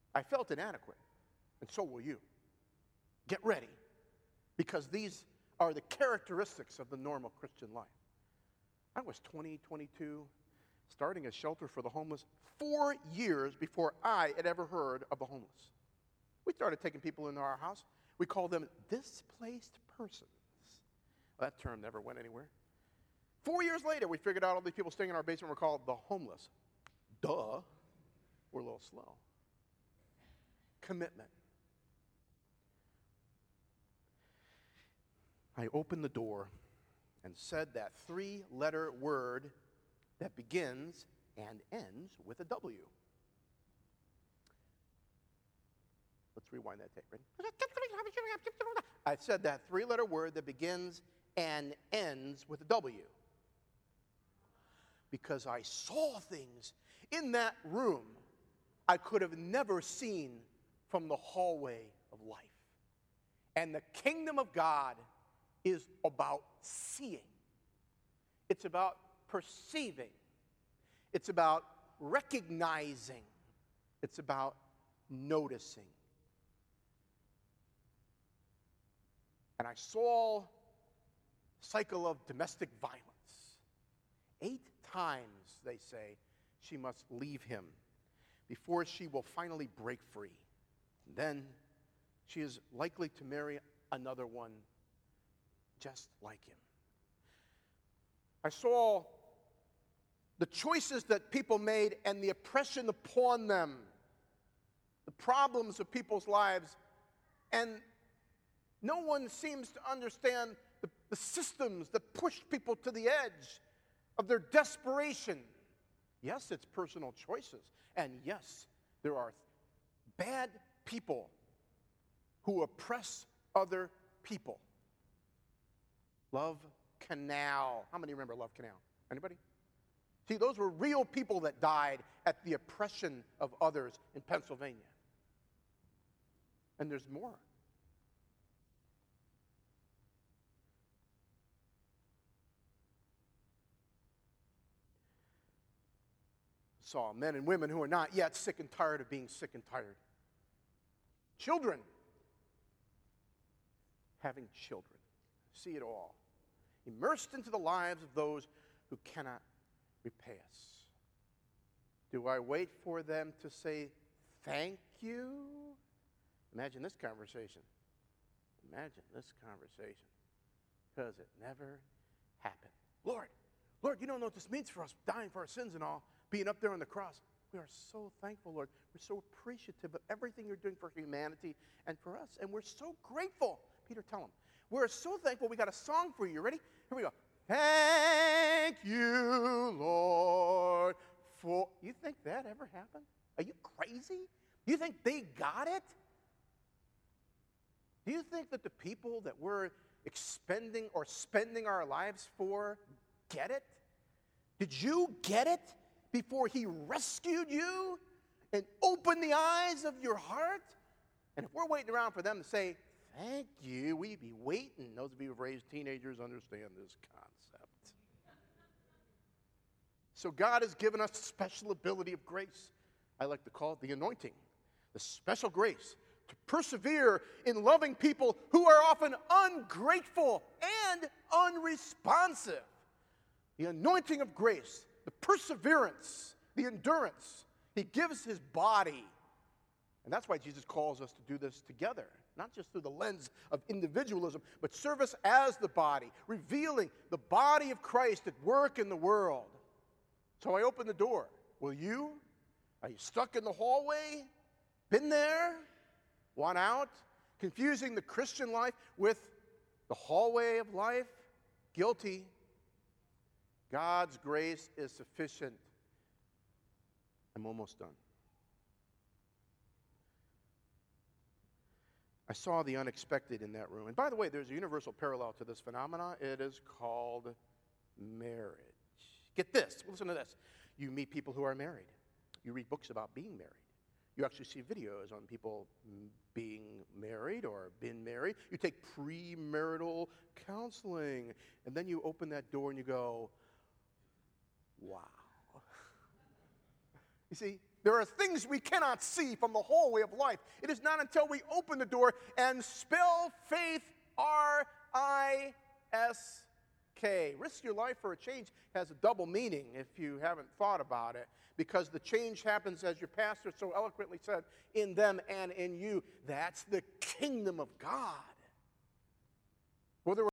I felt inadequate, and so will you. Get ready, because these are the characteristics of the normal Christian life. I was 20, 22, starting a shelter for the homeless 4 years before I had ever heard of the homeless. We started taking people into our house. We called them displaced persons. Well, that term never went anywhere. 4 years later, we figured out all these people staying in our basement were called the homeless. Duh. We're a little slow. Commitment. I opened the door and said that 3-letter word that begins and ends with a W. Let's rewind that tape. Ready? I said that 3-letter word that begins and ends with a W. Because I saw things in that room I could have never seen from the hallway of life. And the kingdom of God is about seeing. It's about perceiving. It's about recognizing. It's about noticing. And I saw a cycle of domestic violence. 8 times, they say, she must leave him before she will finally break free. And then she is likely to marry another one just like him. I saw the choices that people made and the oppression upon them, the problems of people's lives, and no one seems to understand the systems that push people to the edge of their desperation. Yes, it's personal choices. And yes, there are bad people who oppress other people. Love Canal. How many remember Love Canal? Anybody? See, those were real people that died at the oppression of others in Pennsylvania. And there's more. Saw men and women who are not yet sick and tired of being sick and tired. Children having children. See it all. Immersed into the lives of those who cannot repay us. Do I wait for them to say thank you? Imagine this conversation. Imagine this conversation. Because it never happened. Lord, you don't know what this means for us, dying for our sins and all, being up there on the cross. We are so thankful, Lord. We're so appreciative of everything you're doing for humanity and for us. And we're so grateful. Peter, tell them. We're so thankful. We got a song for you. Ready? Here we go. Thank you, Lord, for... You think that ever happened? Are you crazy? You think they got it? Do you think that the people that we're expending or spending our lives for get it? Did you get it before he rescued you and opened the eyes of your heart? And if we're waiting around for them to say, thank you, we'd be waiting. Those of you who've raised teenagers understand this concept. So God has given us a special ability of grace. I like to call it the anointing, the special grace to persevere in loving people who are often ungrateful and unresponsive. The anointing of grace, the perseverance, the endurance. He gives his body. And that's why Jesus calls us to do this together, not just through the lens of individualism, but service as the body, revealing the body of Christ at work in the world. So I open the door. Will you? Are you stuck in the hallway? Been there? Want out? Confusing the Christian life with the hallway of life? Guilty. God's grace is sufficient. I'm almost done. I saw the unexpected in that room. And by the way, there's a universal parallel to this phenomena. It is called marriage. Get this. Listen to this. You meet people who are married. You read books about being married. You actually see videos on people being married or been married. You take premarital counseling. And then you open that door and you go, wow. You see, There are things we cannot see from the hallway of life. It is not until we open the door and spell faith, R-I-S-K. Risk your life for a change has a double meaning if you haven't thought about it, because the change happens, as your pastor so eloquently said, in them and in you. That's the kingdom of God. Well, there